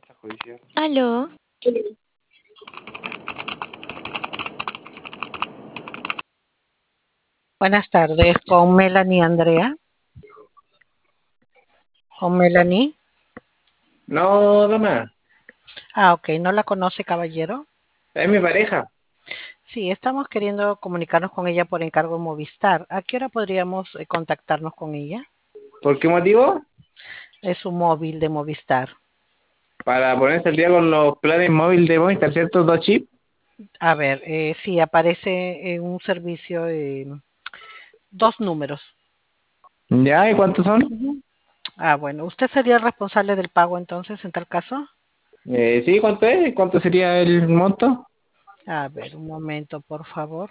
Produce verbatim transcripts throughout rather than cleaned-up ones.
Judicial. Aló, Buenas tardes, con Melanie Andrea. ¿Con Melanie? No, dama, Ah, ok, ¿no la conoce, caballero? es mi pareja. Sí, estamos queriendo comunicarnos con ella por encargo de Movistar. ¿A qué hora podríamos eh, contactarnos con ella? ¿Por qué motivo? Es su móvil de Movistar. Para ponerse al día con los planes móviles de Movistar, ¿cierto? Dos chips. A ver, eh, sí, aparece en un servicio eh, dos números. ¿Ya? ¿Y cuántos son? Ujú. Ah, bueno, ¿usted sería el responsable del pago entonces en tal caso? Eh, sí, ¿cuánto es? ¿Cuánto sería el monto? A ver, un momento, por favor.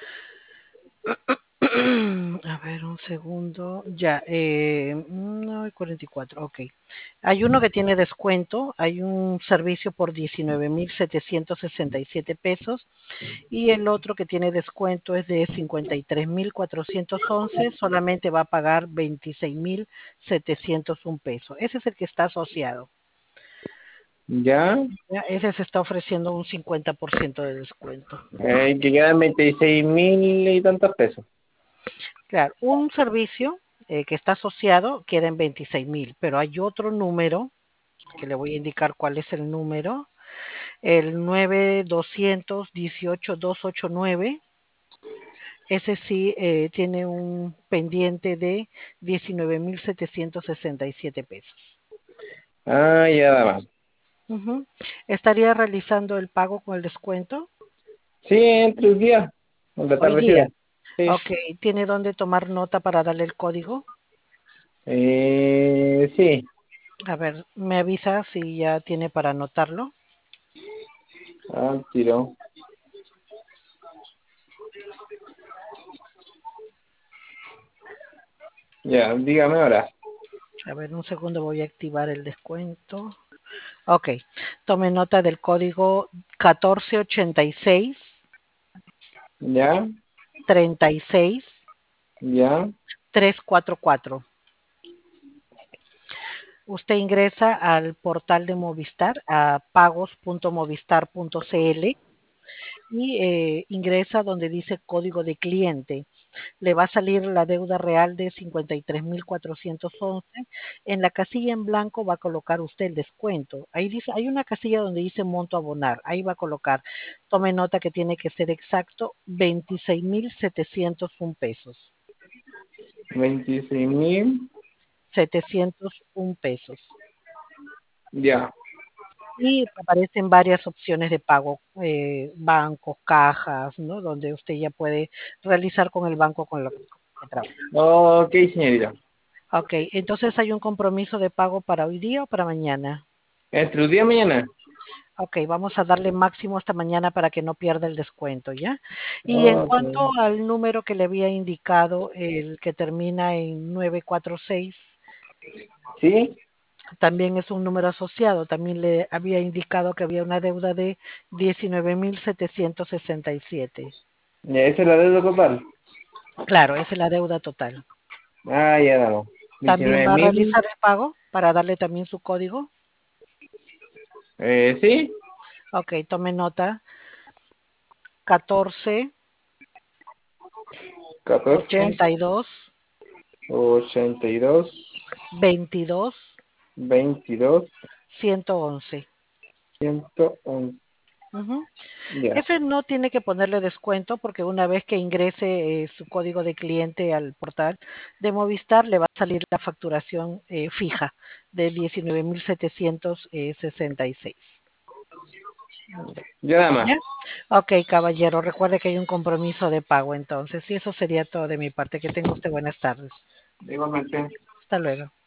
A ver, un segundo. Ya, eh, no, cuarenta y cuatro, ok. Hay uno que tiene descuento, hay un servicio por diecinueve mil setecientos sesenta y siete pesos y el otro que tiene descuento es de cincuenta y tres mil cuatrocientos once, solamente va a pagar veintiséis mil setecientos un pesos. Ese es el que está asociado. ¿Ya? ¿Ya? Ese se está ofreciendo un cincuenta por ciento de descuento. Eh, que quedan veintiséis mil y tantos pesos. Claro, un servicio eh, que está asociado queda en veintiséis mil, pero hay otro número que le voy a indicar cuál es el número, el nueve doscientos dieciocho doscientos ochenta y nueve. Ese sí eh, tiene un pendiente de diecinueve mil setecientos sesenta y siete pesos. Ah, ya, dama. Ujú. ¿Estaría realizando el pago con el descuento? Sí, entre el día, en la Hoy tardecita. día. Sí. Ok, ¿tiene dónde tomar nota para darle el código? Eh, sí. A ver, me avisa si ya tiene para anotarlo. Ah, tiro. Ya, dígame ahora. A ver, un segundo, voy a activar el descuento. Ok, tome nota del código catorce ochenta y seis ¿Ya? treinta y seis ¿Ya? trescientos cuarenta y cuatro. Usted ingresa al portal de Movistar a pagos punto movistar punto cl y eh, ingresa donde dice código de cliente. Le va a salir la deuda real de cincuenta y tres mil cuatrocientos once. En la casilla en blanco va a colocar usted el descuento. Ahí dice, hay una casilla donde dice monto a abonar. Ahí va a colocar, tome nota que tiene que ser exacto, veintiséis mil setecientos un pesos. Veintiséis mil. setecientos un pesos. Ya. Y aparecen varias opciones de pago, eh, bancos, cajas, ¿no? Donde usted ya puede realizar con el banco con lo que trabaja. Ok, señorita. Ok, entonces hay un compromiso de pago para hoy día o para mañana. Entre el día de mañana. Ok, vamos a darle máximo hasta mañana para que no pierda el descuento, ¿ya? Y en Ok. cuanto al número que le había indicado, el que termina en nueve cuatro seis, ¿Sí? también es un número asociado. También le había indicado que había una deuda de diecinueve mil setecientos sesenta y siete. Ya, esa es la deuda total. Claro, esa es la deuda total. Ah, ya damos. También Veintinueve va a mil. realizar el pago para darle también su código. Eh, ¿sí? Ok, tome nota. catorce Catorce. ochenta y dos Ochenta y dos. veintidós Veintidós. ciento once. Ciento once. Ujú. Ya. Ese no tiene que ponerle descuento porque una vez que ingrese eh, su código de cliente al portal de Movistar le va a salir la facturación eh, fija de diecinueve mil setecientos sesenta y seis. Ya, dama. ¿Ya? Ok, caballero, recuerde que hay un compromiso de pago entonces. Y eso sería todo de mi parte. Que tenga usted buenas tardes. Igualmente. Hasta luego.